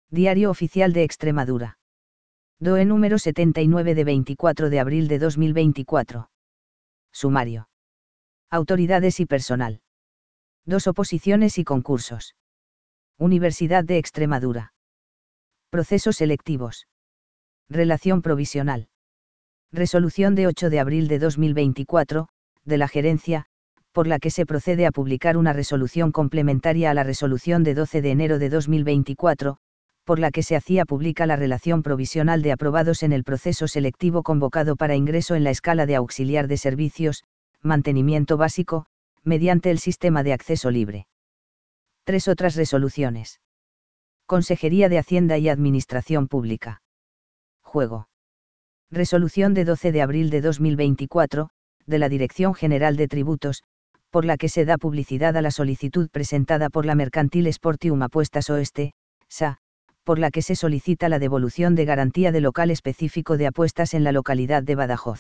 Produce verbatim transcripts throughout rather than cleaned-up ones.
Diario Oficial de Extremadura. D O E número setenta y nueve de veinticuatro de abril de dos mil veinticuatro. Sumario. Autoridades y personal. Dos oposiciones y concursos. Universidad de Extremadura. Procesos selectivos. Relación provisional. Resolución de ocho de abril de dos mil veinticuatro, de la Gerencia, por la que se procede a publicar una resolución complementaria a la resolución de doce de enero de dos mil veinticuatro, por la que se hacía pública la relación provisional de aprobados en el proceso selectivo convocado para ingreso en la escala de auxiliar de servicios, mantenimiento básico, mediante el sistema de acceso libre. Tres otras resoluciones. Consejería de Hacienda y Administración Pública. Juego. Resolución de doce de abril de dos mil veinticuatro, de la Dirección General de Tributos, por la que se da publicidad a la solicitud presentada por la Mercantil Sportium Apuestas Oeste, S A, por la que se solicita la devolución de garantía de local específico de apuestas en la localidad de Badajoz.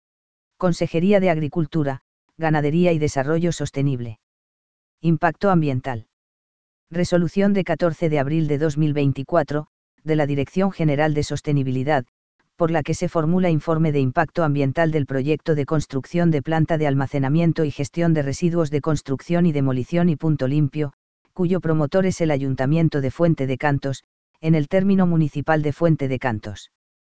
Consejería de Agricultura, Ganadería y Desarrollo Sostenible. Impacto ambiental. Resolución de catorce de abril de dos mil veinticuatro, de la Dirección General de Sostenibilidad, por la que se formula informe de impacto ambiental del proyecto de construcción de planta de almacenamiento y gestión de residuos de construcción y demolición y punto limpio, cuyo promotor es el Ayuntamiento de Fuente de Cantos, en el término municipal de Fuente de Cantos.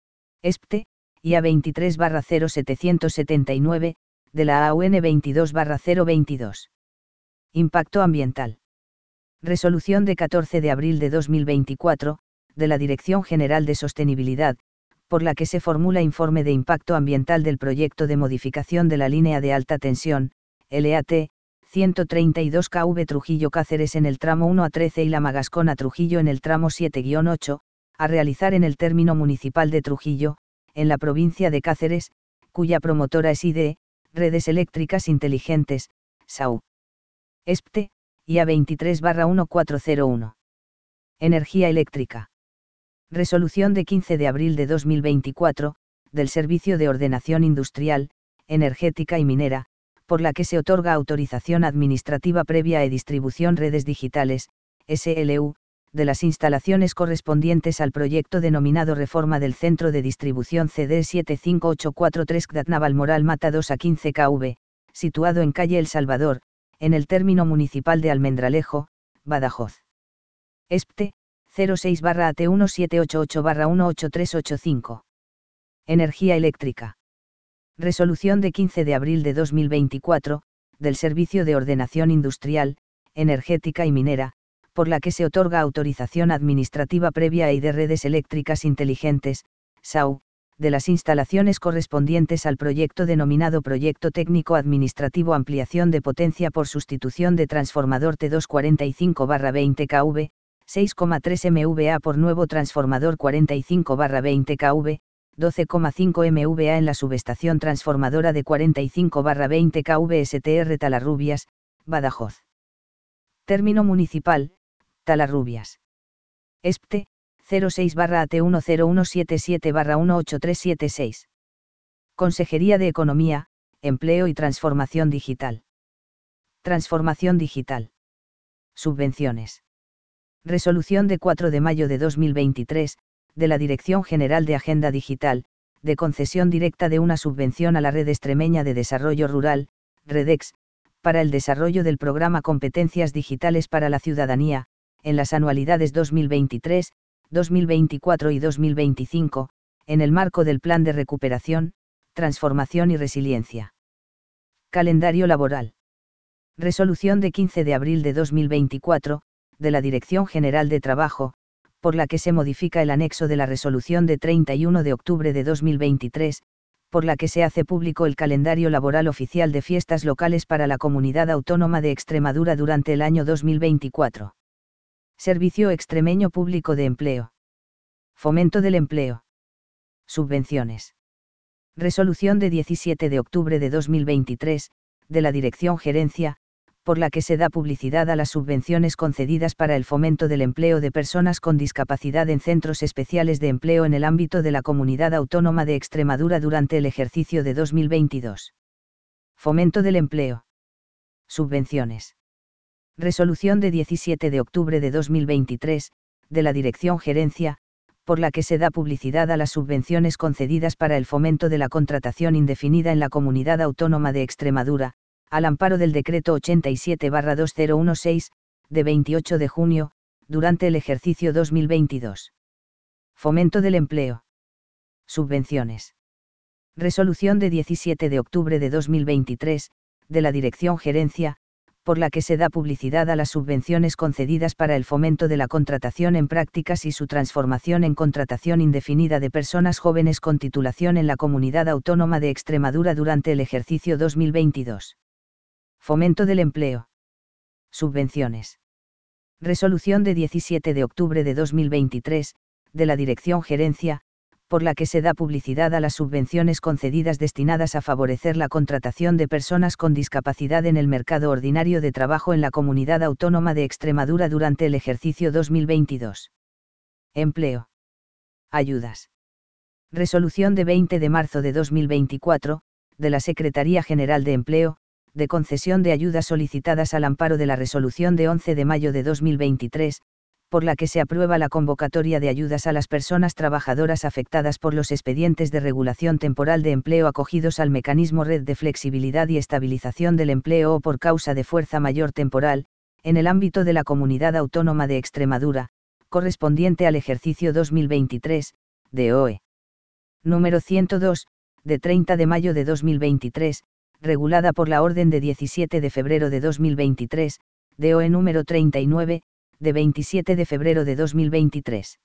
ESPTE, I A veintitrés barra cero setecientos setenta y nueve, de la A U N veintidós barra cero veintidós. Impacto ambiental. Resolución de catorce de abril de dos mil veinticuatro, de la Dirección General de Sostenibilidad, por la que se formula informe de impacto ambiental del proyecto de modificación de la línea de alta tensión, L A T, ciento treinta y dos K V Trujillo-Cáceres en el tramo uno a trece y La Magascona-Trujillo en el tramo siete a ocho, a realizar en el término municipal de Trujillo, en la provincia de Cáceres, cuya promotora es I D E, Redes Eléctricas Inteligentes, S A U. ESPTE, I A veintitrés barra mil cuatrocientos uno. Energía eléctrica. Resolución de quince de abril de dos mil veinticuatro, del Servicio de Ordenación Industrial, Energética y Minera, por la que se otorga autorización administrativa previa e distribución redes digitales, S L U, de las instalaciones correspondientes al proyecto denominado Reforma del Centro de Distribución C D siete cinco ocho cuatro tres C D A T Navalmoral Mata dos a quince K V, situado en calle El Salvador, en el término municipal de Almendralejo, Badajoz. ESPTE, cero seis barra A T uno siete ocho ocho barra uno ocho tres ocho cinco. Energía eléctrica. Resolución de quince de abril de dos mil veinticuatro, del Servicio de Ordenación Industrial, Energética y Minera, por la que se otorga autorización administrativa previa e I D Redes Eléctricas Inteligentes, S A U, de las instalaciones correspondientes al proyecto denominado Proyecto Técnico Administrativo Ampliación de Potencia por Sustitución de Transformador T doscientos cuarenta y cinco barra veinte K V, seis coma tres M V A por nuevo transformador cuarenta y cinco barra veinte K V, doce coma cinco M V A en la subestación transformadora de cuarenta y cinco barra veinte K V S T R Talarrubias, Badajoz. Término municipal, Talarrubias. ESPTE, cero seis barra A T uno cero uno siete siete barra uno ocho tres siete seis. Consejería de Economía, Empleo y Transformación Digital. Transformación Digital. Subvenciones. Resolución de cuatro de mayo de dos mil veintitrés, de la Dirección General de Agenda Digital, de concesión directa de una subvención a la Red Extremeña de Desarrollo Rural, REDEX, para el desarrollo del programa Competencias Digitales para la Ciudadanía, en las anualidades dos mil veintitrés, dos mil veinticuatro y dos mil veinticinco, en el marco del Plan de Recuperación, Transformación y Resiliencia. Calendario laboral. Resolución de quince de abril de dos mil veinticuatro, de la Dirección General de Trabajo, por la que se modifica el anexo de la resolución de treinta y uno de octubre de dos mil veintitrés, por la que se hace público el calendario laboral oficial de fiestas locales para la Comunidad Autónoma de Extremadura durante el año dos mil veinticuatro. Servicio Extremeño Público de Empleo. Fomento del empleo. Subvenciones. Resolución de diecisiete de octubre de dos mil veintitrés, de la Dirección Gerencia, por la que se da publicidad a las subvenciones concedidas para el fomento del empleo de personas con discapacidad en centros especiales de empleo en el ámbito de la Comunidad Autónoma de Extremadura durante el ejercicio de dos mil veintidós. Fomento del empleo. Subvenciones. Resolución de diecisiete de octubre de dos mil veintitrés, de la Dirección Gerencia, por la que se da publicidad a las subvenciones concedidas para el fomento de la contratación indefinida en la Comunidad Autónoma de Extremadura, al amparo del Decreto ochenta y siete barra dos mil dieciséis, de veintiocho de junio, durante el ejercicio dos mil veintidós. Fomento del empleo. Subvenciones. Resolución de diecisiete de octubre de dos mil veintitrés, de la Dirección Gerencia, por la que se da publicidad a las subvenciones concedidas para el fomento de la contratación en prácticas y su transformación en contratación indefinida de personas jóvenes con titulación en la Comunidad Autónoma de Extremadura durante el ejercicio dos mil veintidós. Fomento del empleo. Subvenciones. Resolución de diecisiete de octubre de dos mil veintitrés, de la Dirección Gerencia, por la que se da publicidad a las subvenciones concedidas destinadas a favorecer la contratación de personas con discapacidad en el mercado ordinario de trabajo en la Comunidad Autónoma de Extremadura durante el ejercicio dos mil veintidós. Empleo. Ayudas. Resolución de veinte de marzo de dos mil veinticuatro, de la Secretaría General de Empleo, de concesión de ayudas solicitadas al amparo de la Resolución de once de mayo de dos mil veintitrés, por la que se aprueba la convocatoria de ayudas a las personas trabajadoras afectadas por los expedientes de regulación temporal de empleo acogidos al mecanismo Red de Flexibilidad y Estabilización del Empleo o por causa de fuerza mayor temporal, en el ámbito de la Comunidad Autónoma de Extremadura, correspondiente al ejercicio dos mil veintitrés, de O E. Número ciento dos, de treinta de mayo de dos mil veintitrés, regulada por la Orden de diecisiete de febrero de dos mil veintitrés, de O E número treinta y nueve, de veintisiete de febrero de dos mil veintitrés.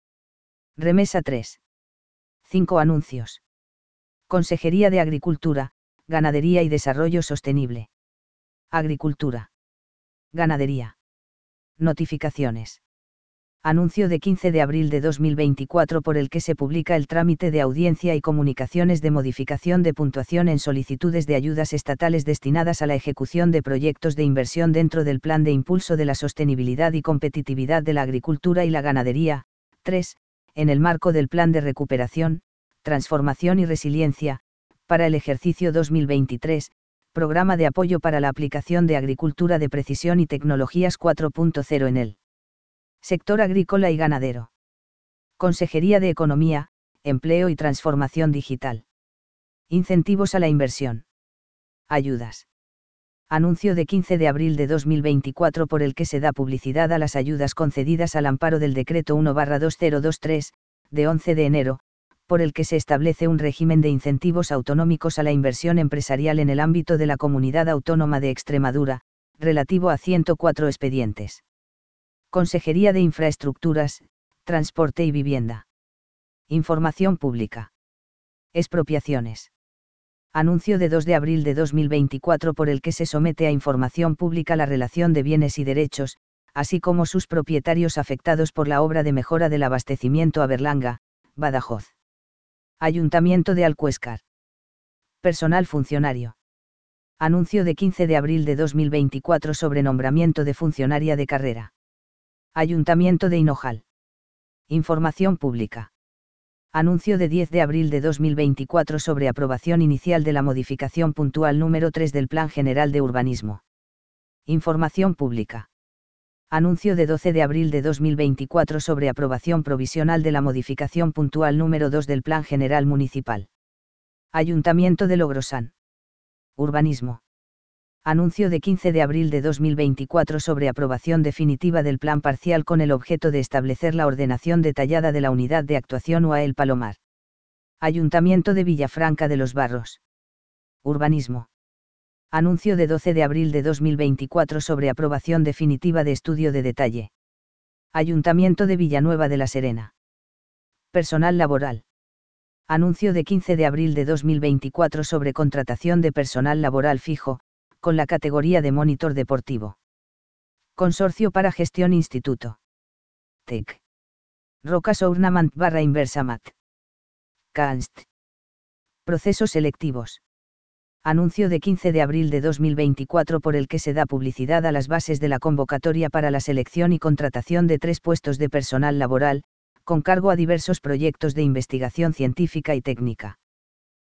Remesa tres. cinco Anuncios. Consejería de Agricultura, Ganadería y Desarrollo Sostenible. Agricultura. Ganadería. Notificaciones. Anuncio de quince de abril de dos mil veinticuatro por el que se publica el trámite de audiencia y comunicaciones de modificación de puntuación en solicitudes de ayudas estatales destinadas a la ejecución de proyectos de inversión dentro del Plan de Impulso de la Sostenibilidad y Competitividad de la Agricultura y la Ganadería, tres, en el marco del Plan de Recuperación, Transformación y Resiliencia, para el ejercicio dos mil veintitrés, Programa de Apoyo para la Aplicación de Agricultura de Precisión y Tecnologías cuatro punto cero en el sector agrícola y ganadero. Consejería de Economía, Empleo y Transformación Digital. Incentivos a la inversión. Ayudas. Anuncio de quince de abril de dos mil veinticuatro por el que se da publicidad a las ayudas concedidas al amparo del Decreto uno barra dos mil veintitrés, de once de enero, por el que se establece un régimen de incentivos autonómicos a la inversión empresarial en el ámbito de la Comunidad Autónoma de Extremadura, relativo a ciento cuatro expedientes. Consejería de Infraestructuras, Transporte y Vivienda. Información pública. Expropiaciones. Anuncio de dos de abril de dos mil veinticuatro por el que se somete a información pública la relación de bienes y derechos, así como sus propietarios afectados por la obra de mejora del abastecimiento a Berlanga, Badajoz. Ayuntamiento de Alcuéscar. Personal funcionario. Anuncio de quince de abril de dos mil veinticuatro sobre nombramiento de funcionaria de carrera. Ayuntamiento de Hinojal. Información pública. Anuncio de diez de abril de dos mil veinticuatro sobre aprobación inicial de la modificación puntual número tres del Plan General de Urbanismo. Información pública. Anuncio de doce de abril de dos mil veinticuatro sobre aprobación provisional de la modificación puntual número dos del Plan General Municipal. Ayuntamiento de Logrosán. Urbanismo. Anuncio de quince de abril de dos mil veinticuatro sobre aprobación definitiva del plan parcial con el objeto de establecer la ordenación detallada de la unidad de actuación U A E El Palomar. Ayuntamiento de Villafranca de los Barros. Urbanismo. Anuncio de doce de abril de dos mil veinticuatro sobre aprobación definitiva de estudio de detalle. Ayuntamiento de Villanueva de la Serena. Personal laboral. Anuncio de quince de abril de dos mil veinticuatro sobre contratación de personal laboral fijo, con la categoría de monitor deportivo. Consorcio para Gestión Instituto. T E C. Rocas Ornament barra Inversamat. Canst. Procesos selectivos. Anuncio de quince de abril de dos mil veinticuatro por el que se da publicidad a las bases de la convocatoria para la selección y contratación de tres puestos de personal laboral, con cargo a diversos proyectos de investigación científica y técnica.